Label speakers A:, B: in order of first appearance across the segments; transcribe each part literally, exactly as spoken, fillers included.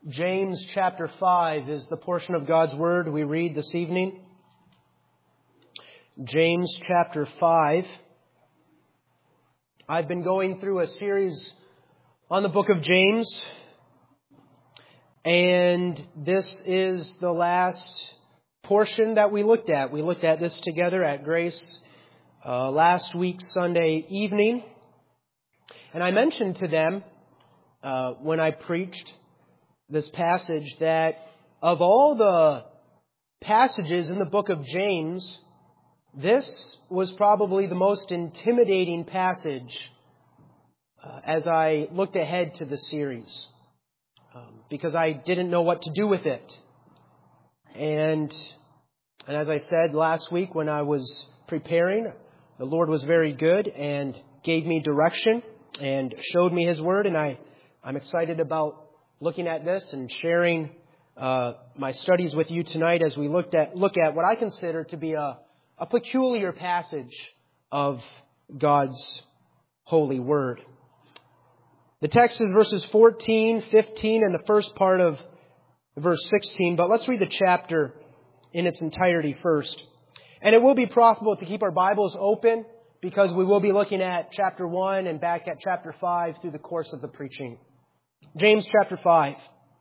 A: James chapter five is the portion of God's Word we read this evening. James chapter five. I've been going through a series on the book of James, and this is the last portion that we looked at. We looked at this together at Grace uh, last week, Sunday evening, and I mentioned to them uh, when I preached this passage that of all the passages in the book of James, this was probably the most intimidating passage uh, as I looked ahead to the series, um, because I didn't know what to do with it. And, and as I said last week when I was preparing, the Lord was very good and gave me direction and showed me His Word, and I, I'm excited about looking at this and sharing uh, my studies with you tonight as we looked at look at what I consider to be a, a peculiar passage of God's holy Word. The text is verses fourteen, fifteen, and the first part of verse sixteen, but let's read the chapter in its entirety first. And it will be profitable to keep our Bibles open because we will be looking at chapter one and back at chapter five through the course of the preaching. James chapter five.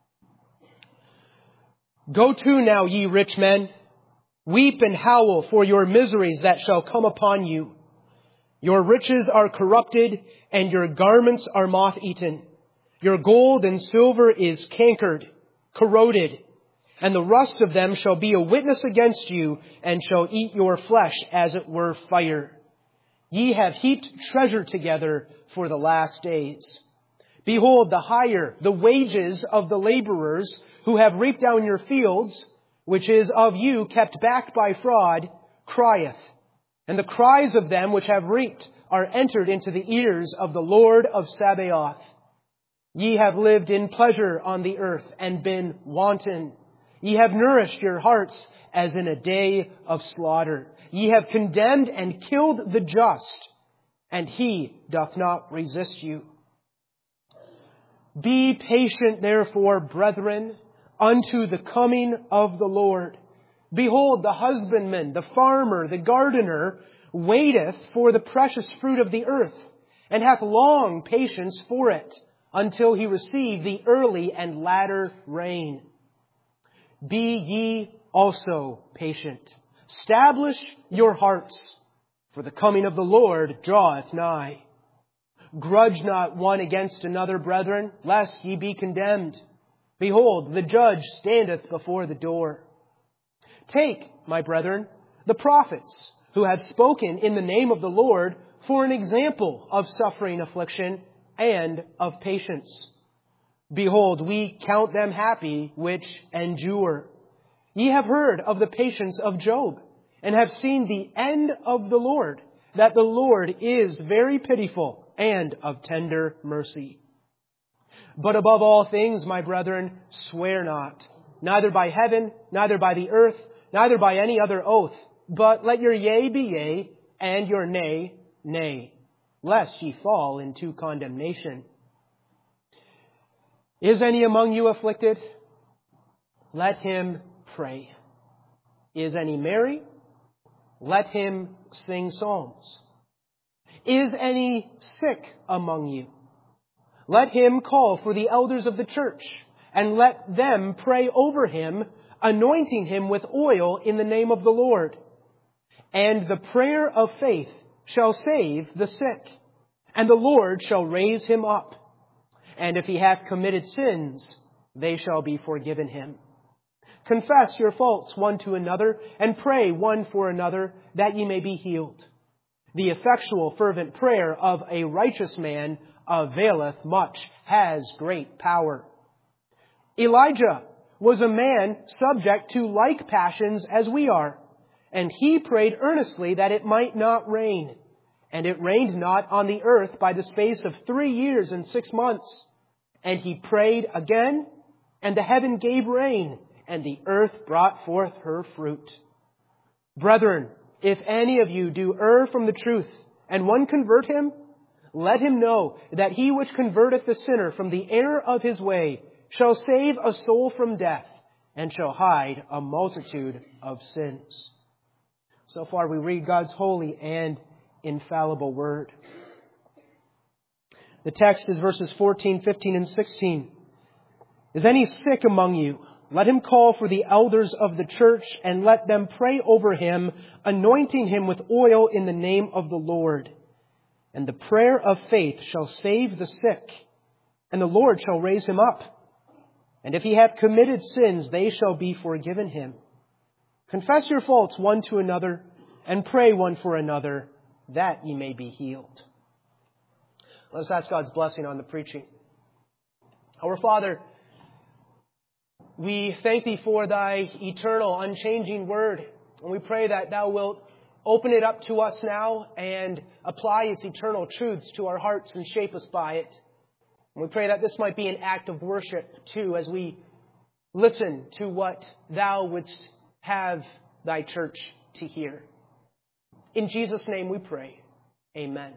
A: Go to now, ye rich men, weep and howl for your miseries that shall come upon you. Your riches are corrupted, and your garments are moth-eaten. Your gold and silver is cankered, corroded, and the rust of them shall be a witness against you, and shall eat your flesh as it were fire. Ye have heaped treasure together for the last days. Behold, the hire, the wages of the laborers who have reaped down your fields, which is of you kept back by fraud, crieth. And the cries of them which have reaped are entered into the ears of the Lord of Sabaoth. Ye have lived in pleasure on the earth and been wanton. Ye have nourished your hearts as in a day of slaughter. Ye have condemned and killed the just, and He doth not resist you. Be patient, therefore, brethren, unto the coming of the Lord. Behold, the husbandman, the farmer, the gardener, waiteth for the precious fruit of the earth, and hath long patience for it, until he receive the early and latter rain. Be ye also patient. Establish your hearts, for the coming of the Lord draweth nigh. Grudge not one against another, brethren, lest ye be condemned. Behold, the judge standeth before the door. Take, my brethren, the prophets, who have spoken in the name of the Lord, for an example of suffering affliction and of patience. Behold, we count them happy which endure. Ye have heard of the patience of Job, and have seen the end of the Lord, that the Lord is very pitiful and of tender mercy. But above all things, my brethren, swear not, neither by heaven, neither by the earth, neither by any other oath, but let your yea be yea, and your nay, nay, lest ye fall into condemnation. Is any among you afflicted? Let him pray. Is any merry? Let him sing psalms. Is any sick among you? Let him call for the elders of the church, and let them pray over him, anointing him with oil in the name of the Lord. And the prayer of faith shall save the sick, and the Lord shall raise him up. And if he hath committed sins, they shall be forgiven him. Confess your faults one to another, and pray one for another, that ye may be healed. The effectual fervent prayer of a righteous man availeth much, has great power. Elijah was a man subject to like passions as we are, and he prayed earnestly that it might not rain. And it rained not on the earth by the space of three years and six months. And he prayed again, and the heaven gave rain, and the earth brought forth her fruit. Brethren, if any of you do err from the truth, and one convert him, let him know that he which converteth the sinner from the error of his way shall save a soul from death, and shall hide a multitude of sins. So far we read God's holy and infallible word. The text is verses fourteen, fifteen, and sixteen. Is any sick among you? Let him call for the elders of the church, and let them pray over him, anointing him with oil in the name of the Lord. And the prayer of faith shall save the sick, and the Lord shall raise him up. And if he hath committed sins, they shall be forgiven him. Confess your faults one to another, and pray one for another, that ye may be healed. Let us ask God's blessing on the preaching. Our Father, we thank Thee for Thy eternal, unchanging word. And we pray that Thou wilt open it up to us now and apply its eternal truths to our hearts and shape us by it. And we pray that this might be an act of worship, too, as we listen to what Thou wouldst have Thy church to hear. In Jesus' name we pray. Amen.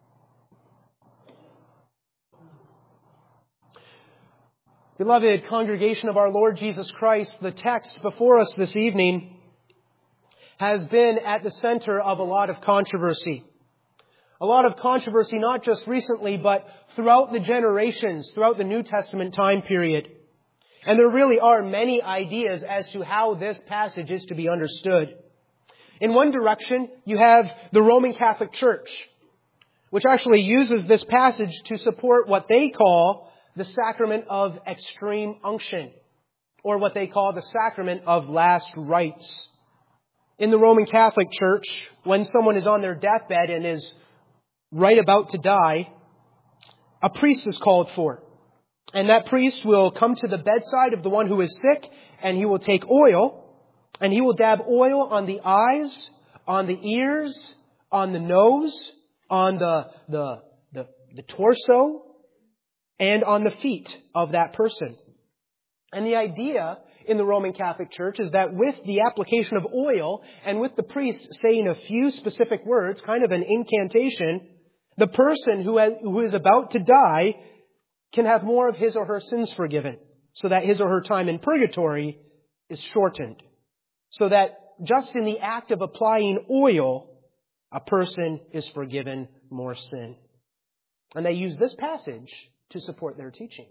A: Beloved congregation of our Lord Jesus Christ, the text before us this evening has been at the center of a lot of controversy. A lot of controversy not just recently, but throughout the generations, throughout the New Testament time period. And there really are many ideas as to how this passage is to be understood. In one direction, you have the Roman Catholic Church, which actually uses this passage to support what they call the sacrament of extreme unction, or what they call the sacrament of last rites. In the Roman Catholic Church, when someone is on their deathbed and is right about to die, a priest is called for. And that priest will come to the bedside of the one who is sick, and he will take oil, and he will dab oil on the eyes, on the ears, on the nose, on the, the, the, the torso, and on the feet of that person. And the idea in the Roman Catholic Church is that with the application of oil and with the priest saying a few specific words, kind of an incantation, the person who, has, who is about to die can have more of his or her sins forgiven, so that his or her time in purgatory is shortened. So that just in the act of applying oil, a person is forgiven more sin. And they use this passage to support their teaching.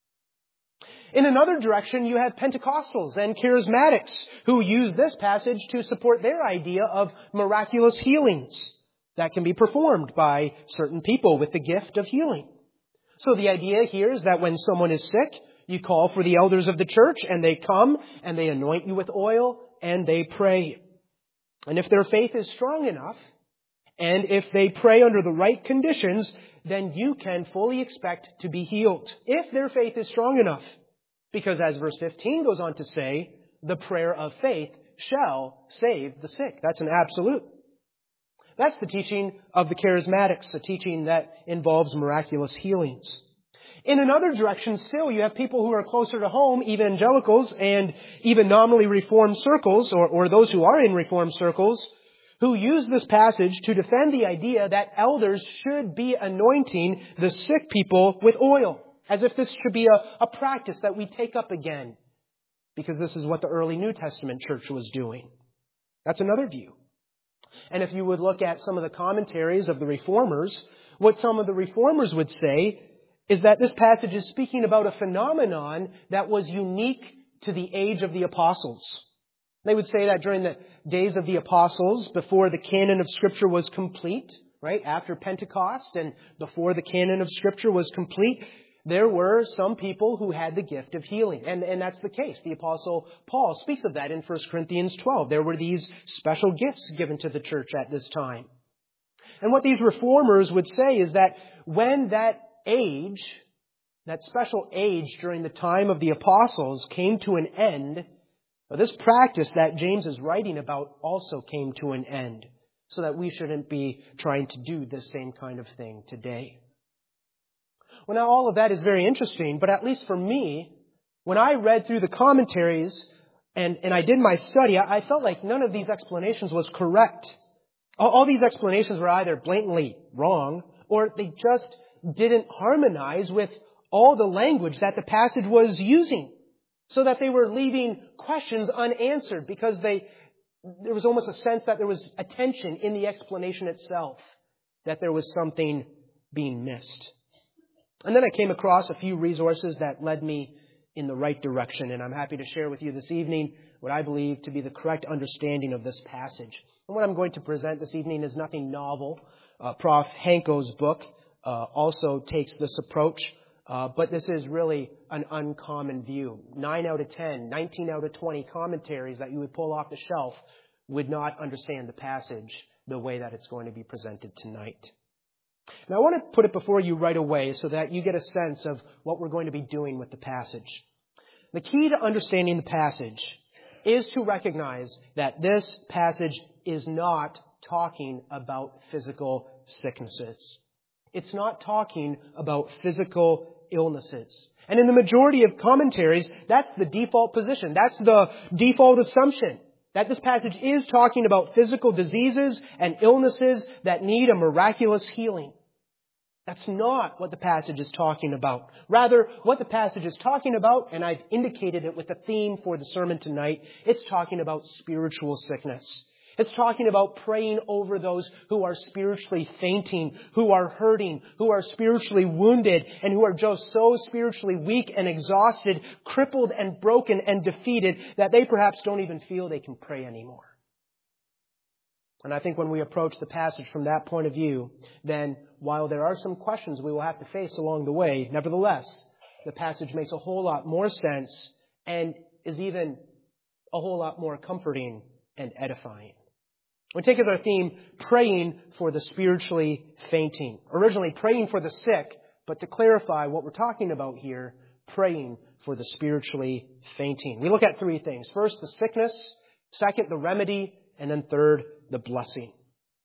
A: In another direction, you have Pentecostals and Charismatics who use this passage to support their idea of miraculous healings that can be performed by certain people with the gift of healing. So the idea here is that when someone is sick, you call for the elders of the church, and they come and they anoint you with oil and they pray. And if their faith is strong enough, and if they pray under the right conditions, then you can fully expect to be healed. If their faith is strong enough. Because as verse fifteen goes on to say, the prayer of faith shall save the sick. That's an absolute. That's the teaching of the Charismatics, a teaching that involves miraculous healings. In another direction still, you have people who are closer to home, evangelicals and even nominally Reformed circles, or, or those who are in Reformed circles, who use this passage to defend the idea that elders should be anointing the sick people with oil, as if this should be a, a practice that we take up again, because this is what the early New Testament church was doing. That's another view. And if you would look at some of the commentaries of the Reformers, what some of the Reformers would say is that this passage is speaking about a phenomenon that was unique to the age of the apostles. They would say that during the days of the apostles, before the canon of Scripture was complete, right, after Pentecost and before the canon of Scripture was complete, there were some people who had the gift of healing. And, and that's the case. The Apostle Paul speaks of that in First Corinthians twelve. There were these special gifts given to the church at this time. And what these reformers would say is that when that age, that special age during the time of the apostles came to an end, this practice that James is writing about also came to an end, so that we shouldn't be trying to do this same kind of thing today. Well, now all of that is very interesting, but at least for me, when I read through the commentaries and, and I did my study, I, I felt like none of these explanations was correct. All, all these explanations were either blatantly wrong, or they just didn't harmonize with all the language that the passage was using, so that they were leaving questions unanswered because they, there was almost a sense that there was a tension in the explanation itself, that there was something being missed. And then I came across a few resources that led me in the right direction, and I'm happy to share with you this evening what I believe to be the correct understanding of this passage. And what I'm going to present this evening is nothing novel. Uh, Professor Hanko's book uh, also takes this approach, uh, but this is really an uncommon view. Nine out of ten, nineteen out of twenty commentaries that you would pull off the shelf would not understand the passage the way that it's going to be presented tonight. Now I want to put it before you right away so that you get a sense of what we're going to be doing with the passage. The key to understanding the passage is to recognize that this passage is not talking about physical sicknesses. It's not talking about physical illnesses. And in the majority of commentaries, that's the default position. That's the default assumption, that this passage is talking about physical diseases and illnesses that need a miraculous healing. That's not what the passage is talking about. Rather, what the passage is talking about, and I've indicated it with the theme for the sermon tonight, it's talking about spiritual sickness. It's talking about praying over those who are spiritually fainting, who are hurting, who are spiritually wounded, and who are just so spiritually weak and exhausted, crippled and broken and defeated that they perhaps don't even feel they can pray anymore. And I think when we approach the passage from that point of view, then while there are some questions we will have to face along the way, nevertheless, the passage makes a whole lot more sense and is even a whole lot more comforting and edifying. We take as our theme, praying for the spiritually fainting. Originally, praying for the sick, but to clarify what we're talking about here, praying for the spiritually fainting. We look at three things. First, the sickness. Second, the remedy. And then third, the blessing.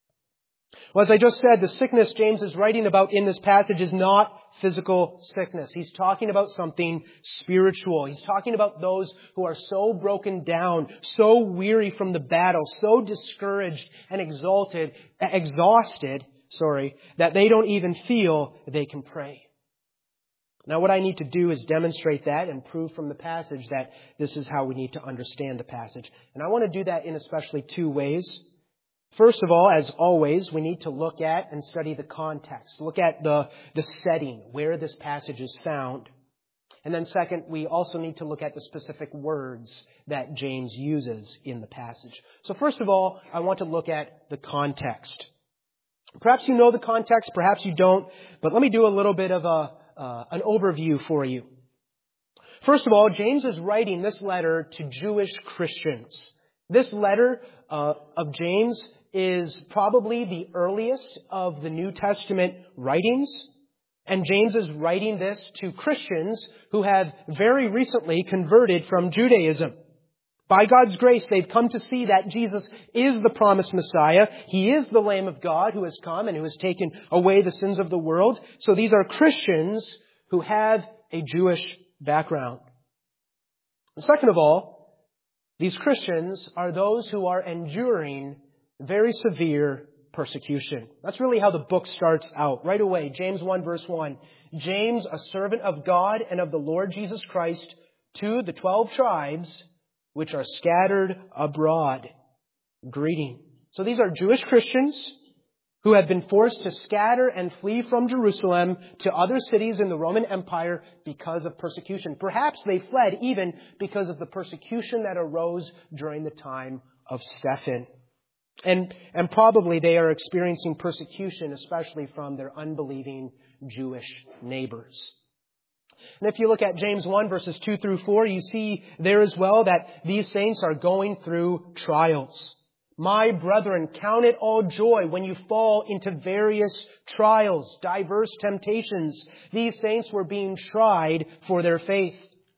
A: Well, as I just said, the sickness James is writing about in this passage is not physical sickness. He's talking about something spiritual. He's talking about those who are so broken down, so weary from the battle, so discouraged and exalted, exhausted, sorry, that they don't even feel they can pray. Now, what I need to do is demonstrate that and prove from the passage that this is how we need to understand the passage. And I want to do that in especially two ways. First of all, as always, we need to look at and study the context. Look at the, the setting, where this passage is found. And then second, we also need to look at the specific words that James uses in the passage. So first of all, I want to look at the context. Perhaps you know the context, perhaps you don't, but let me do a little bit of a uh, an overview for you. First of all, James is writing this letter to Jewish Christians. This letter uh, of James is probably the earliest of the New Testament writings. And James is writing this to Christians who have very recently converted from Judaism. By God's grace, they've come to see that Jesus is the promised Messiah. He is the Lamb of God who has come and who has taken away the sins of the world. So these are Christians who have a Jewish background. And second of all, these Christians are those who are enduring very severe persecution. That's really how the book starts out. Right away, James one verse one. James, a servant of God and of the Lord Jesus Christ, to the twelve tribes which are scattered abroad. Greeting. So these are Jewish Christians who have been forced to scatter and flee from Jerusalem to other cities in the Roman Empire because of persecution. Perhaps they fled even because of the persecution that arose during the time of Stephen. And, and probably they are experiencing persecution, especially from their unbelieving Jewish neighbors. And if you look at James one verses two through four, you see there as well that these saints are going through trials. My brethren, count it all joy when you fall into various trials, diverse temptations. These saints were being tried for their faith.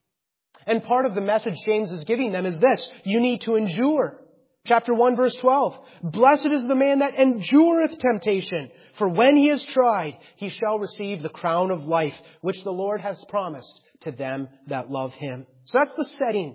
A: And part of the message James is giving them is this: you need to endure. Chapter one verse twelve. Blessed is the man that endureth temptation, for when he is tried, he shall receive the crown of life, which the Lord has promised to them that love him. So that's the setting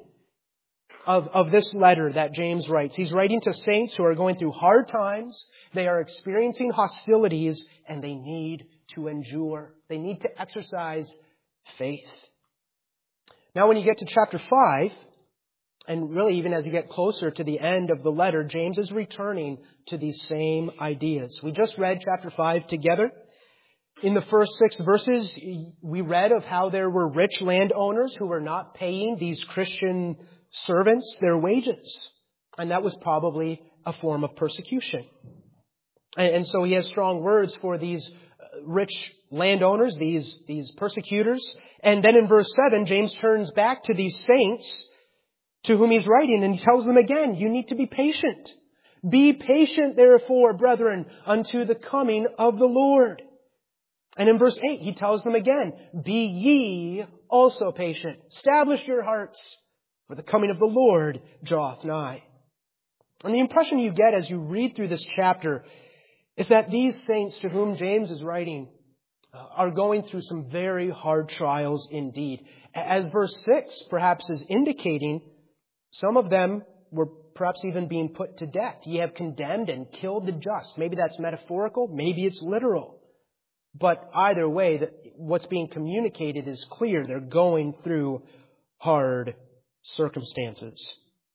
A: of, of this letter that James writes. He's writing to saints who are going through hard times. They are experiencing hostilities and they need to endure. They need to exercise faith. Now when you get to chapter five, and really even as you get closer to the end of the letter, James is returning to these same ideas. We just read chapter five together. In the first six verses, we read of how there were rich landowners who were not paying these Christian servants their wages. And that was probably a form of persecution. And so he has strong words for these rich landowners, these, these persecutors. And then in verse seven, James turns back to these saints to whom he's writing, and he tells them again, you need to be patient. Be patient, therefore, brethren, unto the coming of the Lord. And in verse eight, he tells them again, be ye also patient. Establish your hearts, for the coming of the Lord draweth nigh. And the impression you get as you read through this chapter is that these saints to whom James is writing are going through some very hard trials indeed. As verse six perhaps is indicating, some of them were perhaps even being put to death. Ye have condemned and killed the just. Maybe that's metaphorical, maybe it's literal. But either way, what's being communicated is clear. They're going through hard circumstances.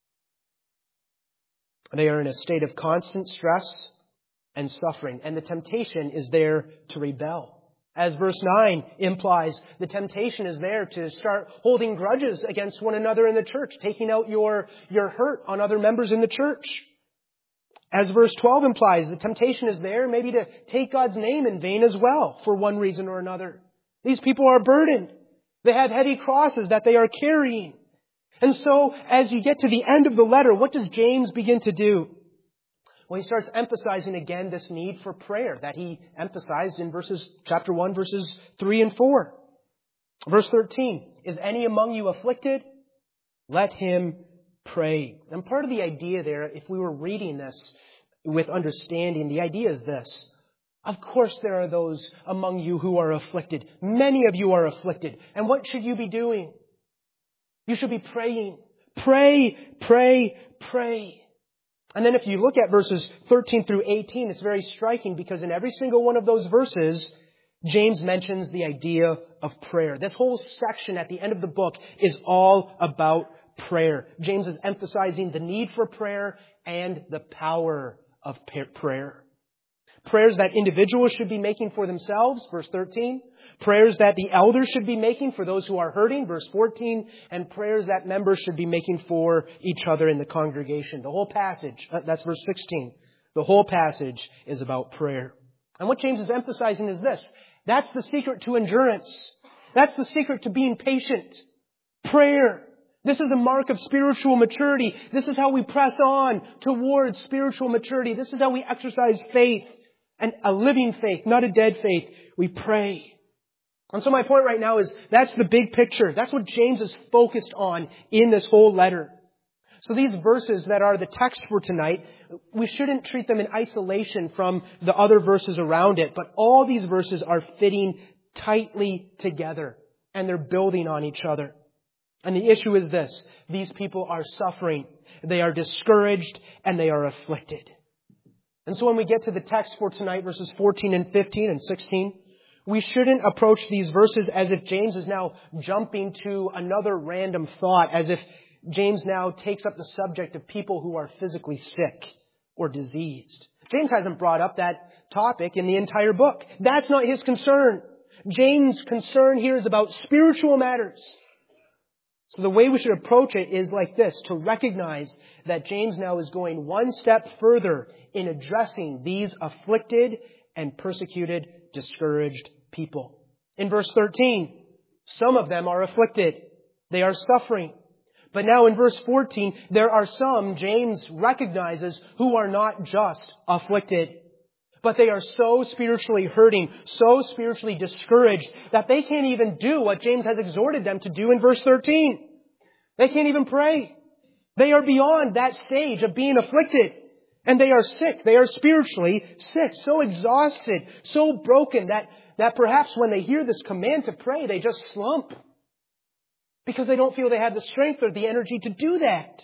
A: They are in a state of constant stress and suffering. And the temptation is there to rebel. As verse nine implies, the temptation is there to start holding grudges against one another in the church, taking out your, your hurt on other members in the church. As verse twelve implies, the temptation is there maybe to take God's name in vain as well, for one reason or another. These people are burdened. They have heavy crosses that they are carrying. And so, as you get to the end of the letter, what does James begin to do? Well, he starts emphasizing again this need for prayer that he emphasized in verses, chapter one, verses three and four. Verse thirteen, is any among you afflicted? Let him pray. And part of the idea there, if we were reading this with understanding, the idea is this. Of course there are those among you who are afflicted. Many of you are afflicted. And what should you be doing? You should be praying. Pray, pray, pray. And then if you look at verses thirteen through eighteen, it's very striking because in every single one of those verses, James mentions the idea of prayer. This whole section at the end of the book is all about prayer. James is emphasizing the need for prayer and the power of prayer. Prayers that individuals should be making for themselves, verse thirteen. Prayers that the elders should be making for those who are hurting, verse fourteen. And prayers that members should be making for each other in the congregation. The whole passage, that's verse sixteen. The whole passage is about prayer. And what James is emphasizing is this. That's the secret to endurance. That's the secret to being patient. Prayer. This is a mark of spiritual maturity. This is how we press on towards spiritual maturity. This is how we exercise faith. And a living faith, not a dead faith. We pray. And so my point right now is that's the big picture. That's what James is focused on in this whole letter. So these verses that are the text for tonight, we shouldn't treat them in isolation from the other verses around it. But all these verses are fitting tightly together. And they're building on each other. And the issue is this. These people are suffering. They are discouraged and they are afflicted. And so when we get to the text for tonight, verses fourteen and fifteen and sixteen, we shouldn't approach these verses as if James is now jumping to another random thought, as if James now takes up the subject of people who are physically sick or diseased. James hasn't brought up that topic in the entire book. That's not his concern. James' concern here is about spiritual matters. So the way we should approach it is like this, to recognize that James now is going one step further in addressing these afflicted and persecuted, discouraged people. In verse thirteen, some of them are afflicted. They are suffering. But now in verse fourteen, there are some, James recognizes, who are not just afflicted. But they are so spiritually hurting, so spiritually discouraged, that they can't even do what James has exhorted them to do in verse thirteen. They can't even pray. They are beyond that stage of being afflicted. And they are sick. They are spiritually sick, so exhausted, so broken that, that perhaps when they hear this command to pray, they just slump. Because they don't feel they have the strength or the energy to do that.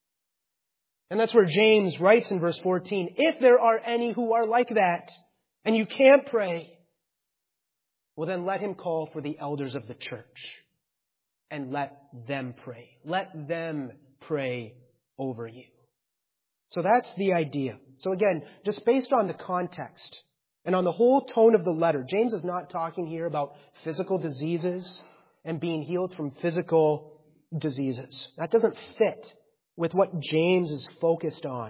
A: And that's where James writes in verse fourteen, if there are any who are like that, and you can't pray, Well, then let him call for the elders of the church and let them pray. Let them pray over you. So that's the idea. So again, just based on the context and on the whole tone of the letter, James is not talking here about physical diseases and being healed from physical diseases. That doesn't fit with what James is focused on.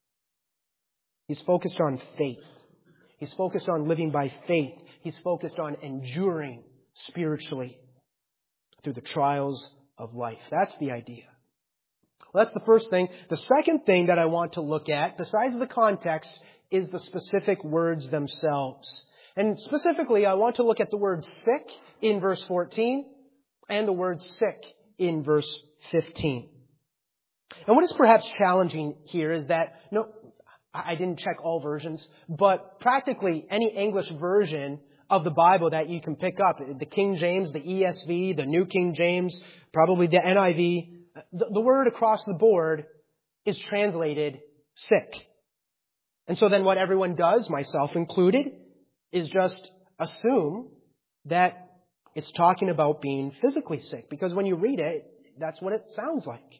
A: He's focused on faith. He's focused on living by faith. He's focused on enduring spiritually through the trials of life. That's the idea. Well, that's the first thing. The second thing that I want to look at, besides the context, is the specific words themselves. And specifically, I want to look at the word sick in verse fourteen and the word sick in verse fifteen. And what is perhaps challenging here is that, no, I didn't check all versions, but practically any English version of the Bible that you can pick up, the King James, the E S V, the New King James, probably the N I V, the, the word across the board is translated sick. And so then what everyone does, myself included, is just assume that it's talking about being physically sick. Because when you read it, that's what it sounds like.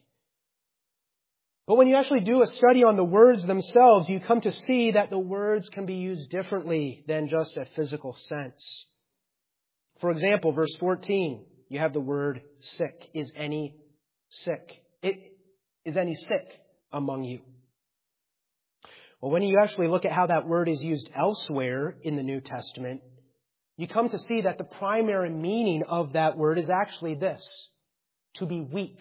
A: But when you actually do a study on the words themselves, you come to see that the words can be used differently than just a physical sense. For example, verse fourteen, you have the word sick. Is any sick? It, is any sick among you? Well, when you actually look at how that word is used elsewhere in the New Testament, you come to see that the primary meaning of that word is actually this: to be weak,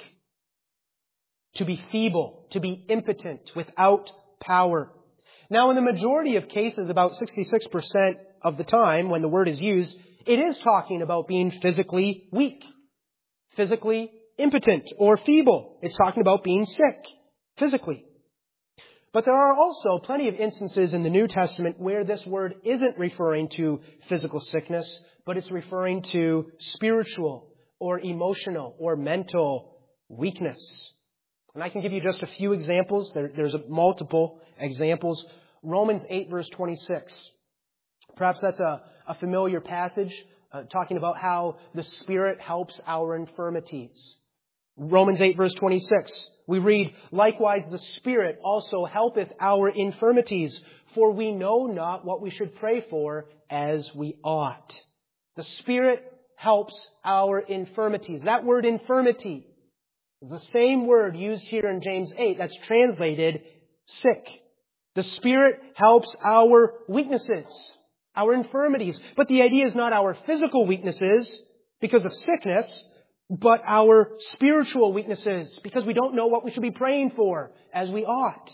A: to be feeble, to be impotent, without power. Now, in the majority of cases, about sixty-six percent of the time when the word is used, it is talking about being physically weak, physically impotent, or feeble. It's talking about being sick, physically. But there are also plenty of instances in the New Testament where this word isn't referring to physical sickness, but it's referring to spiritual or emotional or mental weakness. And I can give you just a few examples. There, there's multiple examples. Romans eight, verse twenty-six. Perhaps that's a, a familiar passage uh, talking about how the Spirit helps our infirmities. Romans eight, verse twenty-six. We read, "Likewise the Spirit also helpeth our infirmities, for we know not what we should pray for as we ought." The Spirit helps our infirmities. That word infirmity is the same word used here in James eight that's translated sick. The Spirit helps our weaknesses, our infirmities. But the idea is not our physical weaknesses because of sickness, but our spiritual weaknesses because we don't know what we should be praying for as we ought.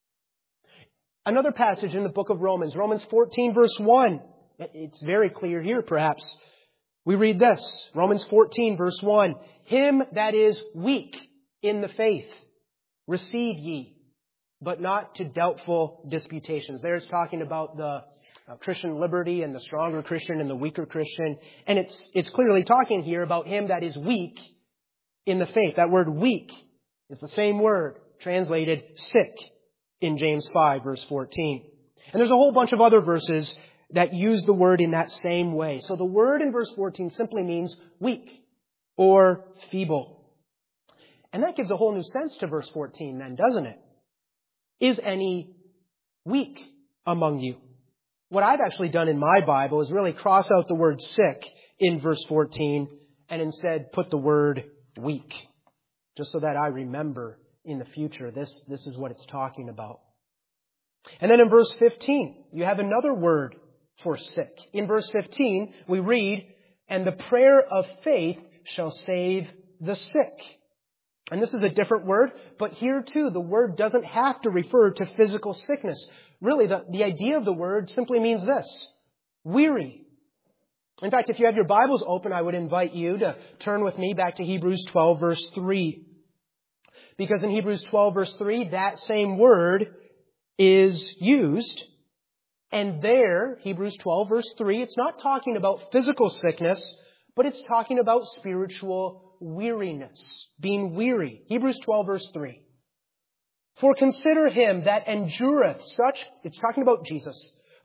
A: Another passage in the book of Romans, Romans fourteen, verse one. It's very clear here, perhaps. We read this, Romans fourteen, verse one. "Him that is weak in the faith, receive ye, but not to doubtful disputations." There it's talking about the uh, Christian liberty and the stronger Christian and the weaker Christian. And it's, it's clearly talking here about him that is weak in the faith. That word weak is the same word translated sick in James five, verse fourteen. And there's a whole bunch of other verses that use the word in that same way. So the word in verse fourteen simply means weak or feeble. And that gives a whole new sense to verse fourteen then, doesn't it? Is any weak among you? What I've actually done in my Bible is really cross out the word sick in verse fourteen and instead put the word weak, just so that I remember in the future this, this is what it's talking about. And then in verse fifteen, you have another word for sick. In verse fifteen, we read, "And the prayer of faith shall save the sick." And this is a different word, but here too, the word doesn't have to refer to physical sickness. Really, the, the idea of the word simply means this: weary. In fact, if you have your Bibles open, I would invite you to turn with me back to Hebrews twelve, verse three. Because in Hebrews twelve, verse three, that same word is used. And there, Hebrews twelve, verse three, it's not talking about physical sickness, but it's talking about spiritual weariness, being weary. Hebrews twelve, verse three. "For consider him that endureth such," it's talking about Jesus,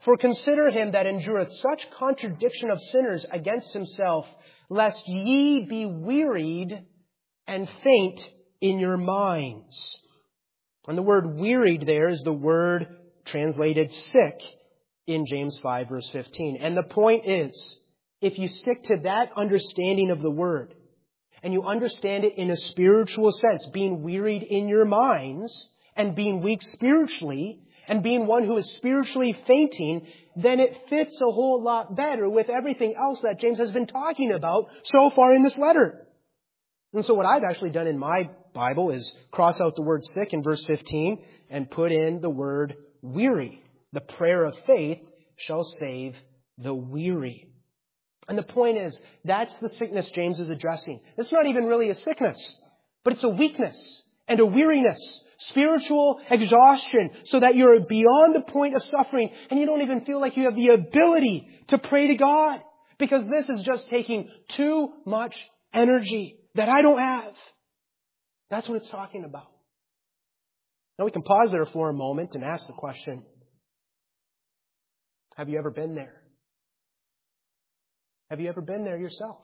A: For consider him that endureth such contradiction of sinners against himself, lest ye be wearied and faint in your minds. And the word wearied there is the word translated sick in James five verse fifteen. And the point is, if you stick to that understanding of the word, and you understand it in a spiritual sense, being wearied in your minds, and being weak spiritually, and being one who is spiritually fainting, then it fits a whole lot better with everything else that James has been talking about so far in this letter. And so what I've actually done in my Bible is cross out the word sick in verse fifteen and put in the word weary. The prayer of faith shall save the weary. And the point is, that's the sickness James is addressing. It's not even really a sickness, but it's a weakness and a weariness. Spiritual exhaustion, so that you're beyond the point of suffering and you don't even feel like you have the ability to pray to God, because this is just taking too much energy that I don't have. That's what it's talking about. Now we can pause there for a moment and ask the question, have you ever been there? Have you ever been there yourself?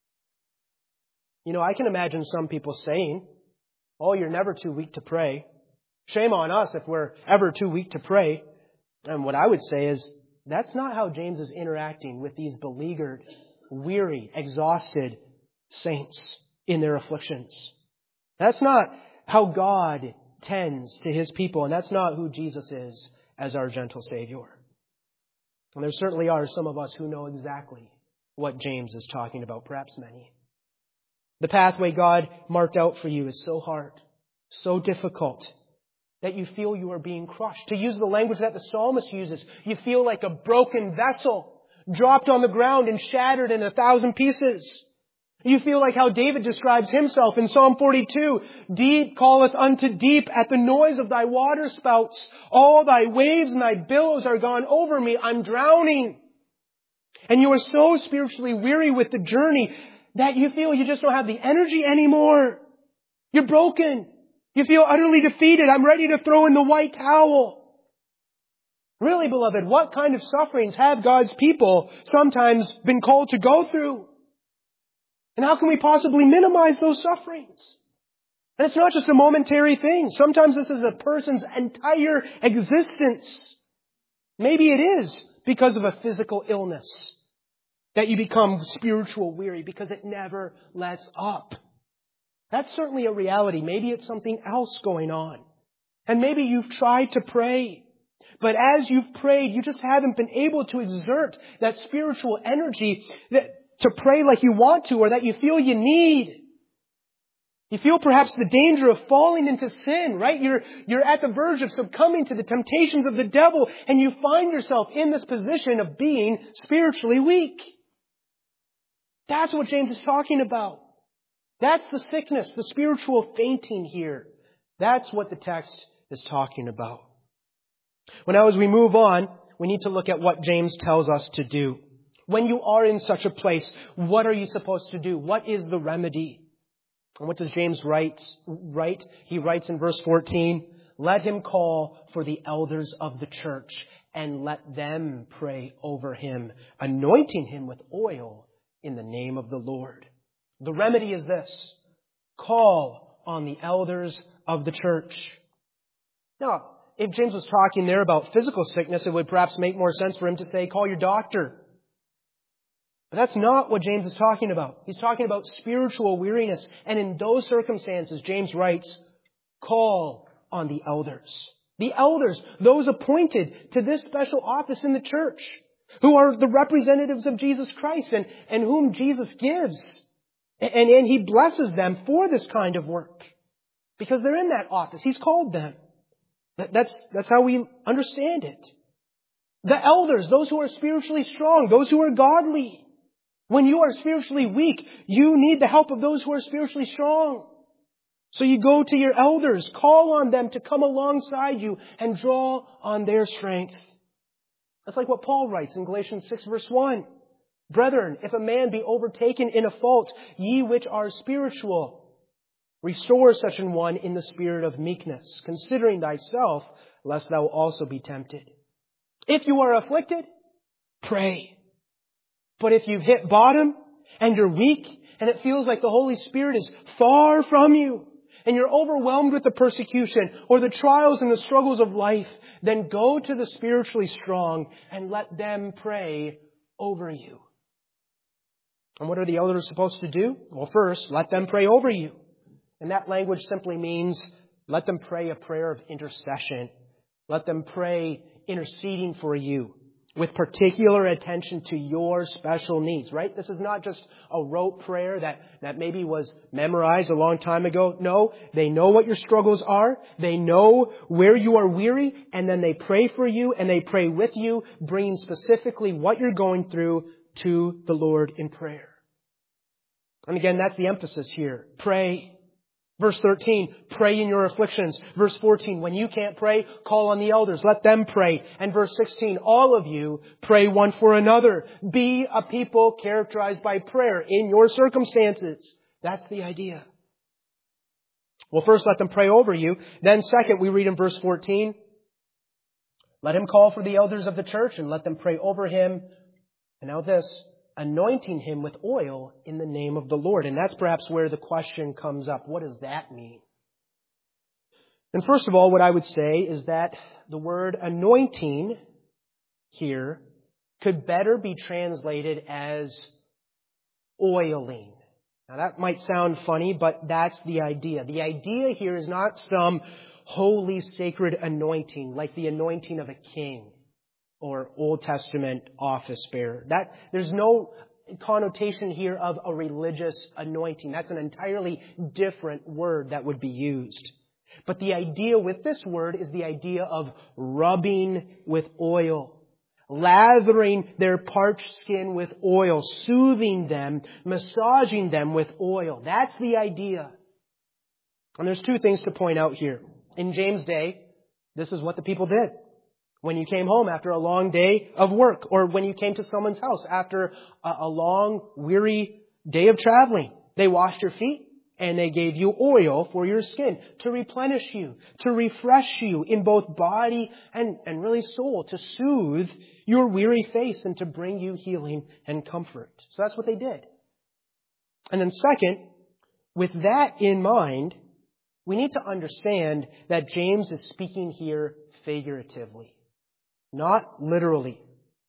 A: You know, I can imagine some people saying, oh, you're never too weak to pray. Shame on us if we're ever too weak to pray. And what I would say is, that's not how James is interacting with these beleaguered, weary, exhausted saints in their afflictions. That's not how God tends to His people, and that's not who Jesus is as our gentle Savior. And there certainly are some of us who know exactly what James is talking about, perhaps many. The pathway God marked out for you is so hard, so difficult, that you feel you are being crushed. To use the language that the psalmist uses, you feel like a broken vessel, dropped on the ground and shattered in a thousand pieces. You feel like how David describes himself in Psalm forty-two. Deep calleth unto deep at the noise of thy waterspouts. All thy waves and thy billows are gone over me. I'm drowning. And you are so spiritually weary with the journey that you feel you just don't have the energy anymore. You're broken. You feel utterly defeated. I'm ready to throw in the white towel. Really, beloved, what kind of sufferings have God's people sometimes been called to go through? And how can we possibly minimize those sufferings? And it's not just a momentary thing. Sometimes this is a person's entire existence. Maybe it is because of a physical illness that you become spiritual weary, because it never lets up. That's certainly a reality. Maybe it's something else going on. And maybe you've tried to pray, but as you've prayed, you just haven't been able to exert that spiritual energy that, to pray like you want to, or that you feel you need. You feel perhaps the danger of falling into sin, right? You're, you're at the verge of succumbing to the temptations of the devil, and you find yourself in this position of being spiritually weak. That's what James is talking about. That's the sickness, the spiritual fainting here. That's what the text is talking about. Well, now as we move on, we need to look at what James tells us to do. When you are in such a place, what are you supposed to do? What is the remedy? And what does James write? write? He writes in verse fourteen, let him call for the elders of the church and let them pray over him, anointing him with oil in the name of the Lord. The remedy is this: call on the elders of the church. Now, if James was talking there about physical sickness, it would perhaps make more sense for him to say, call your doctor. But that's not what James is talking about. He's talking about spiritual weariness. And in those circumstances, James writes, call on the elders. The elders, those appointed to this special office in the church, who are the representatives of Jesus Christ and, and whom Jesus gives. And, and He blesses them for this kind of work, because they're in that office. He's called them. That, that's, that's how we understand it. The elders, those who are spiritually strong, those who are godly. When you are spiritually weak, you need the help of those who are spiritually strong. So you go to your elders, call on them to come alongside you and draw on their strength. That's like what Paul writes in Galatians six verse one. Brethren, if a man be overtaken in a fault, ye which are spiritual, restore such an one in the spirit of meekness, considering thyself, lest thou also be tempted. If you are afflicted, pray. But if you've hit bottom and you're weak and it feels like the Holy Spirit is far from you and you're overwhelmed with the persecution or the trials and the struggles of life, then go to the spiritually strong and let them pray over you. And what are the elders supposed to do? Well, first, let them pray over you. And that language simply means let them pray a prayer of intercession. Let them pray interceding for you with particular attention to your special needs, right? This is not just a rote prayer that, that maybe was memorized a long time ago. No, they know what your struggles are. They know where you are weary, and then they pray for you and they pray with you, bringing specifically what you're going through to the Lord in prayer. And again, that's the emphasis here. Pray. Verse thirteen, pray in your afflictions. Verse fourteen, when you can't pray, call on the elders. Let them pray. And verse sixteen, all of you pray one for another. Be a people characterized by prayer in your circumstances. That's the idea. Well, first, let them pray over you. Then second, we read in verse fourteen, let him call for the elders of the church and let them pray over him. And now this, anointing him with oil in the name of the Lord. And that's perhaps where the question comes up. What does that mean? And first of all, what I would say is that the word anointing here could better be translated as oiling. Now that might sound funny, but that's the idea. The idea here is not some holy, sacred anointing like the anointing of a king or Old Testament office bearer. That, there's no connotation here of a religious anointing. That's an entirely different word that would be used. But the idea with this word is the idea of rubbing with oil, lathering their parched skin with oil, soothing them, massaging them with oil. That's the idea. And there's two things to point out here. In James' day, this is what the people did. When you came home after a long day of work, or when you came to someone's house after a, a long, weary day of traveling, they washed your feet and they gave you oil for your skin to replenish you, to refresh you in both body and, and really soul, to soothe your weary face and to bring you healing and comfort. So that's what they did. And then second, with that in mind, we need to understand that James is speaking here figuratively, not literally.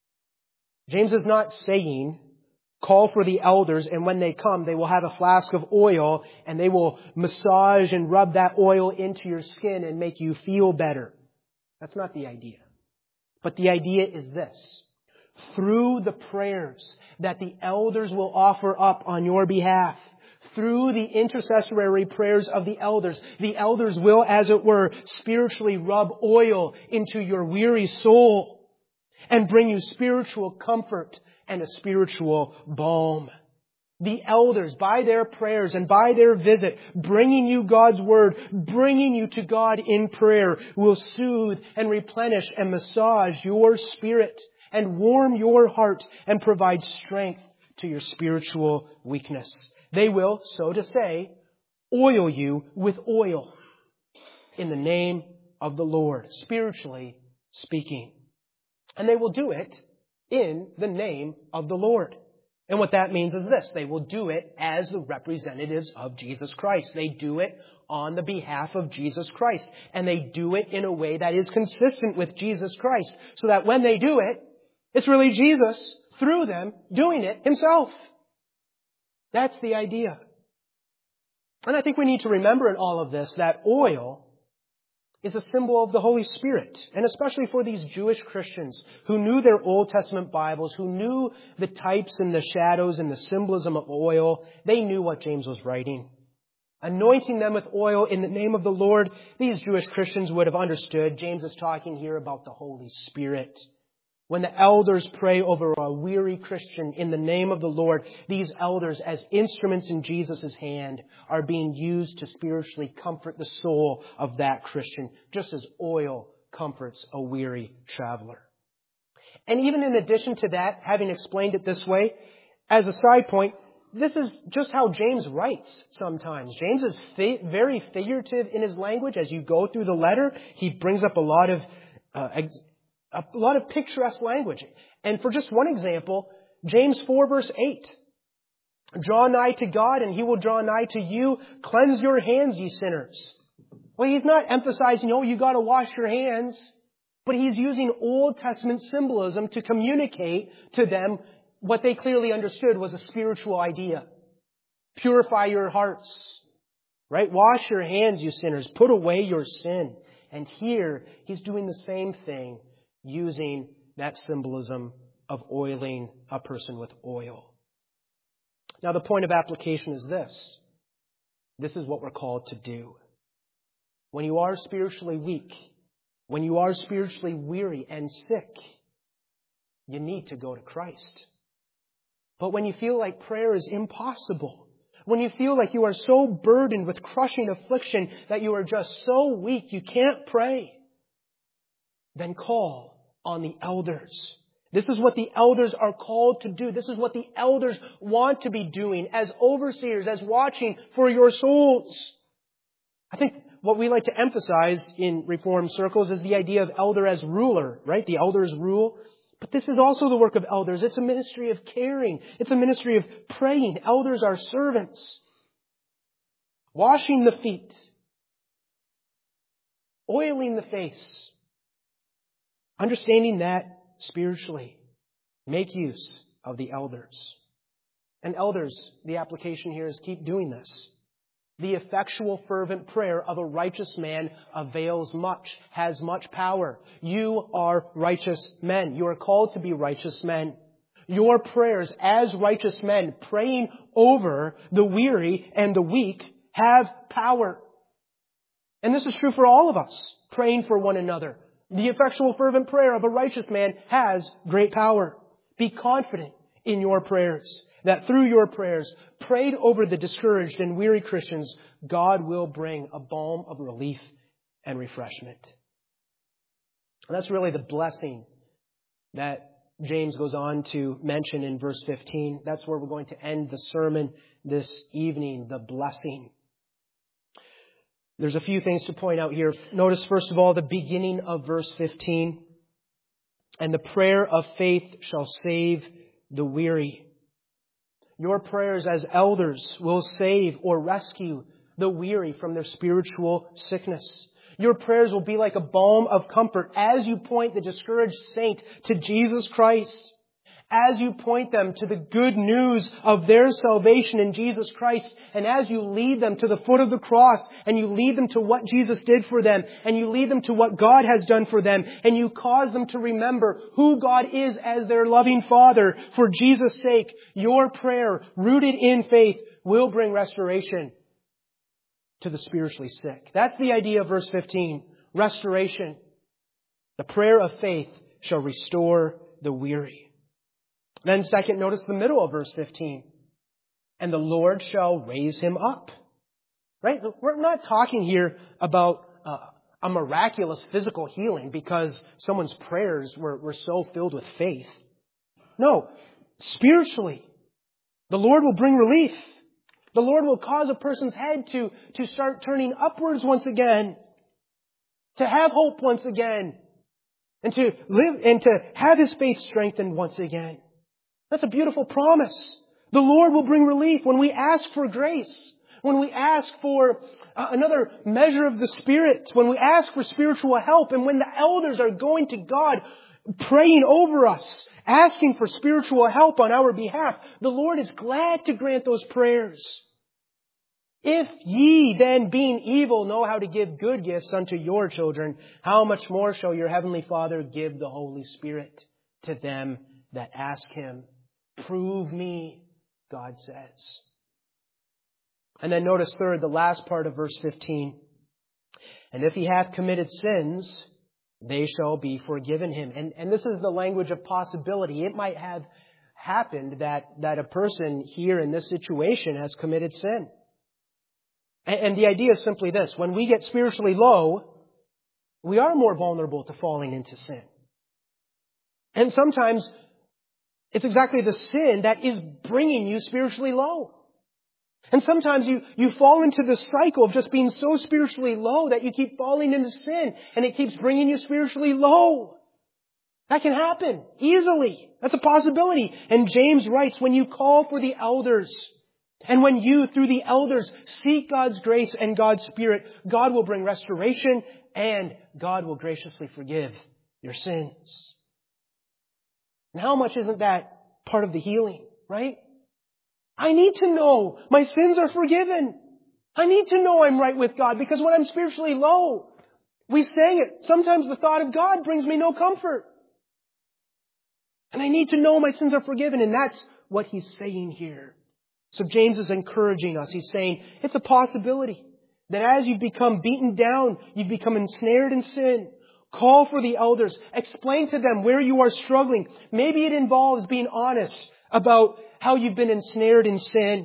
A: James is not saying, call for the elders and when they come, they will have a flask of oil and they will massage and rub that oil into your skin and make you feel better. That's not the idea. But the idea is this. Through the prayers that the elders will offer up on your behalf, through the intercessory prayers of the elders, the elders will, as it were, spiritually rub oil into your weary soul and bring you spiritual comfort and a spiritual balm. The elders, by their prayers and by their visit, bringing you God's Word, bringing you to God in prayer, will soothe and replenish and massage your spirit and warm your heart and provide strength to your spiritual weakness. They will, so to say, oil you with oil in the name of the Lord, spiritually speaking. And they will do it in the name of the Lord. And what that means is this. They will do it as the representatives of Jesus Christ. They do it on the behalf of Jesus Christ. And they do it in a way that is consistent with Jesus Christ. So that when they do it, it's really Jesus, through them, doing it Himself. That's the idea. And I think we need to remember in all of this that oil is a symbol of the Holy Spirit. And especially for these Jewish Christians who knew their Old Testament Bibles, who knew the types and the shadows and the symbolism of oil, they knew what James was writing. Anointing them with oil in the name of the Lord, these Jewish Christians would have understood James is talking here about the Holy Spirit. When the elders pray over a weary Christian in the name of the Lord, these elders, as instruments in Jesus' hand, are being used to spiritually comfort the soul of that Christian, just as oil comforts a weary traveler. And even in addition to that, having explained it this way, as a side point, this is just how James writes sometimes. James is fi- very figurative in his language. As you go through the letter, he brings up a lot of uh, ex- A lot of picturesque language. And for just one example, James four verse eight. Draw nigh to God and He will draw nigh to you. Cleanse your hands, ye sinners. Well, He's not emphasizing, oh, you got to wash your hands. But He's using Old Testament symbolism to communicate to them what they clearly understood was a spiritual idea. Purify your hearts. Right? Wash your hands, you sinners. Put away your sin. And here, He's doing the same thing, using that symbolism of oiling a person with oil. Now, the point of application is this. This is what we're called to do. When you are spiritually weak, when you are spiritually weary and sick, you need to go to Christ. But when you feel like prayer is impossible, when you feel like you are so burdened with crushing affliction that you are just so weak you can't pray, then call on the elders. This is what the elders are called to do. This is what the elders want to be doing as overseers, as watching for your souls. I think what we like to emphasize in Reformed circles is the idea of elder as ruler, right? The elders rule. But this is also the work of elders. It's a ministry of caring. It's a ministry of praying. Elders are servants. Washing the feet. Oiling the face. Understanding that spiritually. Make use of the elders. And elders, the application here is keep doing this. The effectual fervent prayer of a righteous man avails much, has much power. You are righteous men. You are called to be righteous men. Your prayers as righteous men, praying over the weary and the weak, have power. And this is true for all of us, praying for one another. The effectual fervent prayer of a righteous man has great power. Be confident in your prayers, that through your prayers, prayed over the discouraged and weary Christians, God will bring a balm of relief and refreshment. And that's really the blessing that James goes on to mention in verse fifteen. That's where we're going to end the sermon this evening, the blessing. There's a few things to point out here. Notice, first of all, the beginning of verse fifteen. And the prayer of faith shall save the weary. Your prayers as elders will save or rescue the weary from their spiritual sickness. Your prayers will be like a balm of comfort as you point the discouraged saint to Jesus Christ. As you point them to the good news of their salvation in Jesus Christ, and as you lead them to the foot of the cross, and you lead them to what Jesus did for them, and you lead them to what God has done for them, and you cause them to remember who God is as their loving Father, for Jesus' sake, your prayer, rooted in faith, will bring restoration to the spiritually sick. That's the idea of verse fifteen. Restoration. The prayer of faith shall restore the weary. Then second, notice the middle of verse fifteen. And the Lord shall raise him up. Right? We're not talking here about uh, a miraculous physical healing because someone's prayers were, were so filled with faith. No. Spiritually, the Lord will bring relief. The Lord will cause a person's head to, to start turning upwards once again. To have hope once again. And to live and to have his faith strengthened once again. That's a beautiful promise. The Lord will bring relief when we ask for grace, when we ask for uh, another measure of the Spirit, when we ask for spiritual help, and when the elders are going to God, praying over us, asking for spiritual help on our behalf. The Lord is glad to grant those prayers. If ye then, being evil, know how to give good gifts unto your children, how much more shall your heavenly Father give the Holy Spirit to them that ask Him? Prove me, God says. And then notice third, the last part of verse fifteen. And if he hath committed sins, they shall be forgiven him. And, and this is the language of possibility. It might have happened that, that a person here in this situation has committed sin. And, and the idea is simply this. When we get spiritually low, we are more vulnerable to falling into sin. And sometimes it's exactly the sin that is bringing you spiritually low. And sometimes you, you fall into the cycle of just being so spiritually low that you keep falling into sin and it keeps bringing you spiritually low. That can happen easily. That's a possibility. And James writes, when you call for the elders, and when you, through the elders, seek God's grace and God's Spirit, God will bring restoration and God will graciously forgive your sins. And how much isn't that part of the healing, right? I need to know my sins are forgiven. I need to know I'm right with God, because when I'm spiritually low, we sang it, sometimes the thought of God brings me no comfort. And I need to know my sins are forgiven, and that's what he's saying here. So James is encouraging us. He's saying it's a possibility that as you've become beaten down, you've become ensnared in sin. Call for the elders. Explain to them where you are struggling. Maybe it involves being honest about how you've been ensnared in sin.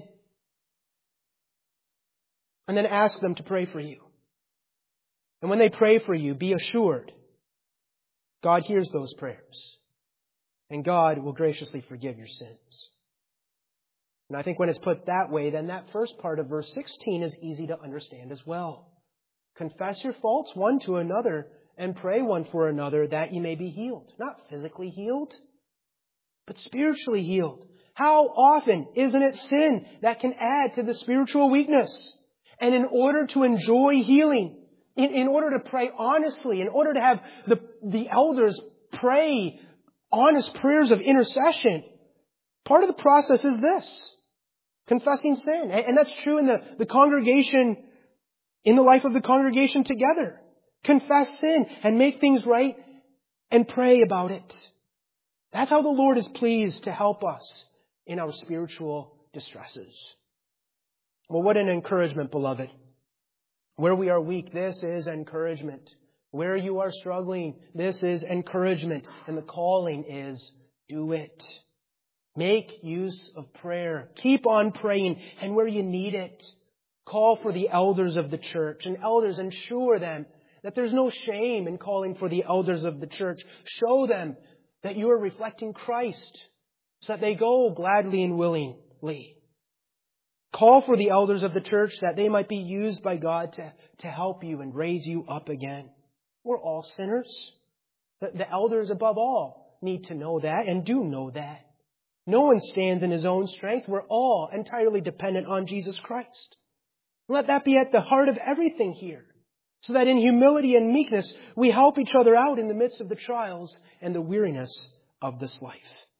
A: And then ask them to pray for you. And when they pray for you, be assured God hears those prayers. And God will graciously forgive your sins. And I think when it's put that way, then that first part of verse sixteen is easy to understand as well. Confess your faults one to another and pray one for another that you may be healed. Not physically healed, but spiritually healed. How often isn't it sin that can add to the spiritual weakness? And in order to enjoy healing, in, in order to pray honestly, in order to have the, the elders pray honest prayers of intercession, part of the process is this: confessing sin. And that's true in the, the congregation, in the life of the congregation together. Confess sin and make things right and pray about it. That's how the Lord is pleased to help us in our spiritual distresses. Well, what an encouragement, beloved. Where we are weak, this is encouragement. Where you are struggling, this is encouragement. And the calling is, do it. Make use of prayer. Keep on praying. And where you need it, call for the elders of the church. And elders, ensure them that there's no shame in calling for the elders of the church. Show them that you are reflecting Christ so that they go gladly and willingly. Call for the elders of the church that they might be used by God to, to help you and raise you up again. We're all sinners. The, the elders above all need to know that and do know that. No one stands in his own strength. We're all entirely dependent on Jesus Christ. Let that be at the heart of everything here, so that in humility and meekness we help each other out in the midst of the trials and the weariness of this life.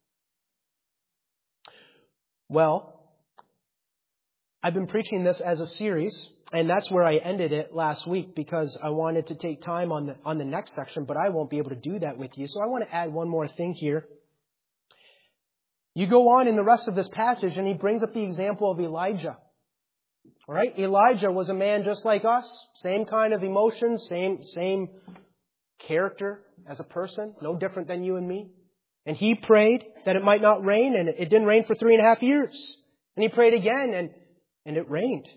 A: Well, I've been preaching this as a series, and that's where I ended it last week because I wanted to take time on the on the next section, but I won't be able to do that with you. So I want to add one more thing here. You go on in the rest of this passage, and he brings up the example of Elijah. All right? Elijah was a man just like us, same kind of emotions, same same character as a person, no different than you and me. And he prayed that it might not rain, and it didn't rain for three and a half years. And he prayed again, and, and it rained.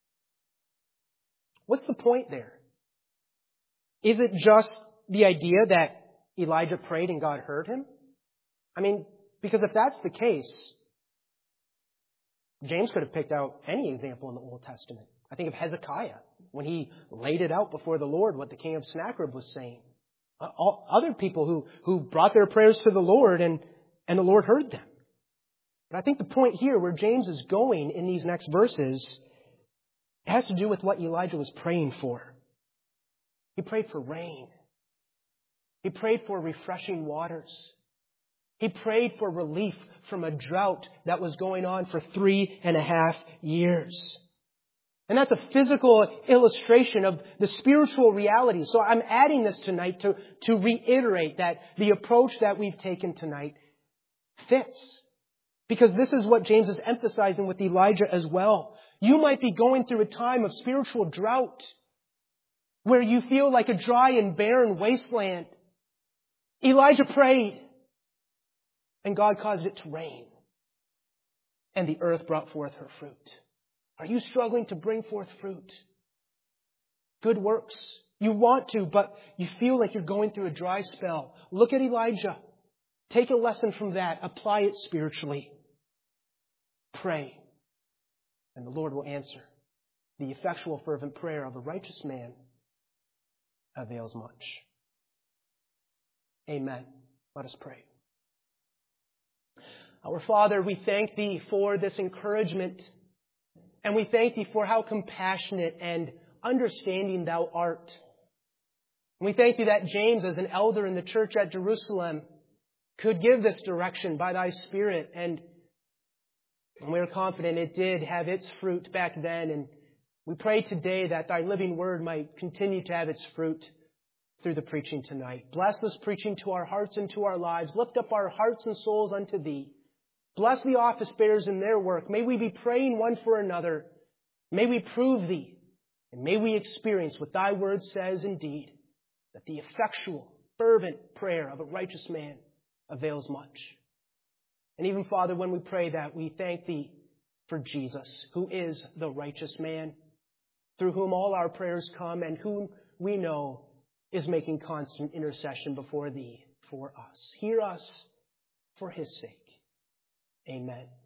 A: What's the point there? Is it just the idea that Elijah prayed and God heard him? I mean, because if that's the case, James could have picked out any example in the Old Testament. I think of Hezekiah, when he laid it out before the Lord what the king of Sennacherib was saying. Uh, all, other people who, who brought their prayers to the Lord and, and the Lord heard them. But I think the point here where James is going in these next verses has to do with what Elijah was praying for. He prayed for rain. He prayed for refreshing waters. He prayed for relief from a drought that was going on for three and a half years. And that's a physical illustration of the spiritual reality. So I'm adding this tonight to, to reiterate that the approach that we've taken tonight fits. Because this is what James is emphasizing with Elijah as well. You might be going through a time of spiritual drought where you feel like a dry and barren wasteland. Elijah prayed, and God caused it to rain, and the earth brought forth her fruit. Are you struggling to bring forth fruit? Good works. You want to, but you feel like you're going through a dry spell. Look at Elijah. Take a lesson from that. Apply it spiritually. Pray, and the Lord will answer. The effectual fervent prayer of a righteous man avails much. Amen. Let us pray. Our Father, we thank Thee for this encouragement, and we thank Thee for how compassionate and understanding Thou art. And we thank Thee that James, as an elder in the church at Jerusalem, could give this direction by Thy Spirit, and we are confident it did have its fruit back then, and we pray today that Thy living word might continue to have its fruit through the preaching tonight. Bless this preaching to our hearts and to our lives. Lift up our hearts and souls unto Thee. Bless the office bearers in their work. May we be praying one for another. May we prove Thee, and may we experience what Thy word says indeed, that the effectual, fervent prayer of a righteous man avails much. And even, Father, when we pray that, we thank Thee for Jesus, who is the righteous man, through whom all our prayers come and whom we know is making constant intercession before Thee for us. Hear us for His sake. Amen.